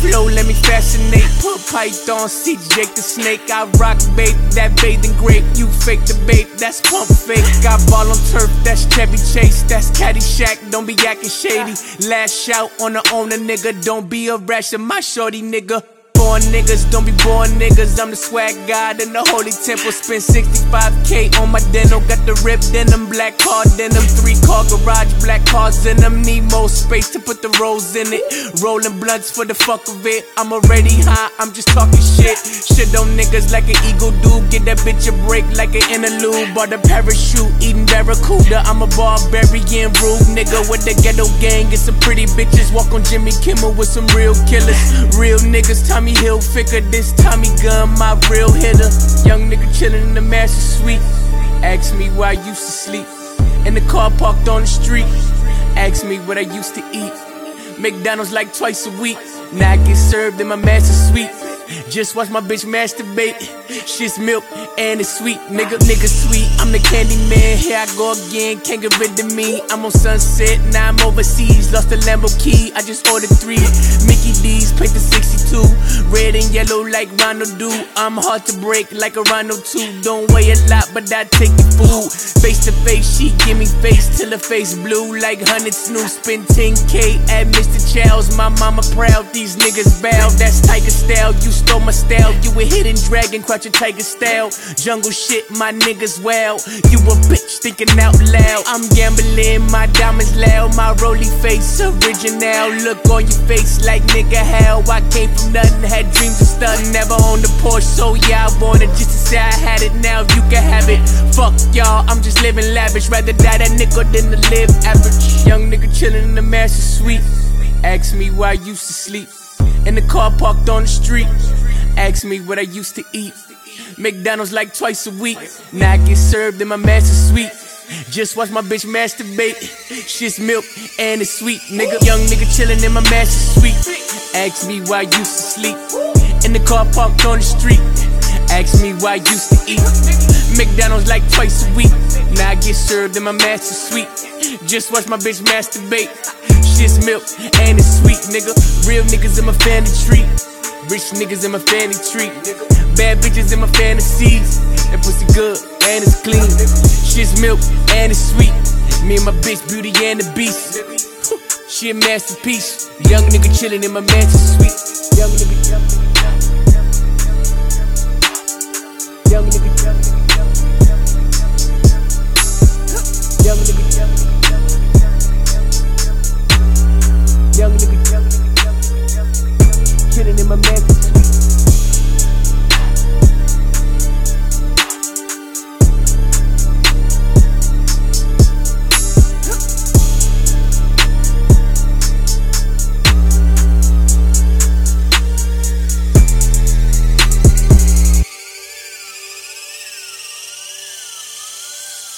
flow, let me fascinate. Put python, see Jake the snake. I rock bait, that bathing grape. You fake the bait, that's pump fake. Got ball on turf, that's Chevy Chase. That's Caddyshack, don't be acting shady. Last shout on the owner, nigga. Don't be a rash of my shorty, nigga. Born niggas, don't be born niggas. I'm the swag god in the holy temple. Spend 65K on my denim. Got the rip denim, black car denim. 3-car garage, black cars in them. Need more space to put the rolls in it. Rolling blunts for the fuck of it. I'm already high, I'm just talking shit. Shit on niggas like an eagle do. Get that bitch a break like an interlude. Bought a parachute, eating barracuda. I'm a barbarian rude nigga with the ghetto gang. Get some pretty bitches. Walk on Jimmy Kimmel with some real killers. Real niggas, Tommy Hilfiger, this Tommy gun, my real hitter. Young nigga chillin' in the master suite. Ask me where I used to sleep. In the car parked on the street. Ask me what I used to eat. McDonald's like twice a week. Now I get served in my master suite. Just watch my bitch masturbate. Shit's milk and it's sweet, nigga. Nigga sweet, I'm the candy man. Here I go again, can't get rid of me. I'm on Sunset, now I'm overseas. Lost the Lambo key, I just ordered 3 Mickey D's, paint the 62. Red and yellow like Ronald do. I'm hard to break like a Rhino too. Don't weigh a lot, but I take your food. Face to face, she give me face till her face blue like 100 Snoop. Spend 10K at Mr. Chow's. My mama proud, these niggas bow. That's Tiger style, you stole my style. You a hidden dragon, crouching tiger style. Jungle shit, my niggas wow. You a bitch thinking out loud. I'm gambling, my diamonds loud. My roly face, original. Look on your face like nigga how I came from nothing, had dreams of stunting. Never owned a Porsche, so yeah, I wanted just to say I had it. Now you can have it. Fuck y'all, I'm just living lavish. Rather die that nickel than to live average. Young nigga chillin' in the master suite. Ask me where I used to sleep. In the car parked on the street. Ask me what I used to eat. McDonald's like twice a week. Now I get served in my master suite. Just watch my bitch masturbate. Shit's milk and it's sweet, nigga. Young nigga chillin' in my master suite. Ask me where I used to sleep. In the car parked on the street. Ask me where I used to eat. McDonald's like twice a week. Now I get served in my master suite. Just watch my bitch masturbate. Shit's milk and it's sweet, nigga. Real niggas in my family tree. Rich niggas in my family tree. Bad bitches in my fantasies. That pussy good and it's clean. Shit's milk and it's sweet. Me and my bitch, Beauty and the Beast. She a masterpiece. Young nigga chillin' in my master suite. Young nigga.